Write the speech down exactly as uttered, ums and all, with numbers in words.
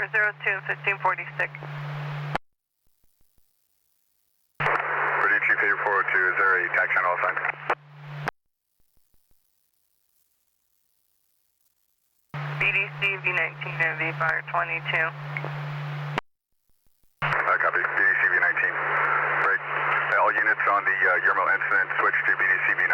four zero two, fifteen forty-six. Purdue Chief eight four zero two, is there a tax channel assigned? B D C V nineteen and V fire twenty-two. Uh, copy, B D C V nineteen. Great. All units on the uh, Yermo incident switch to B D C V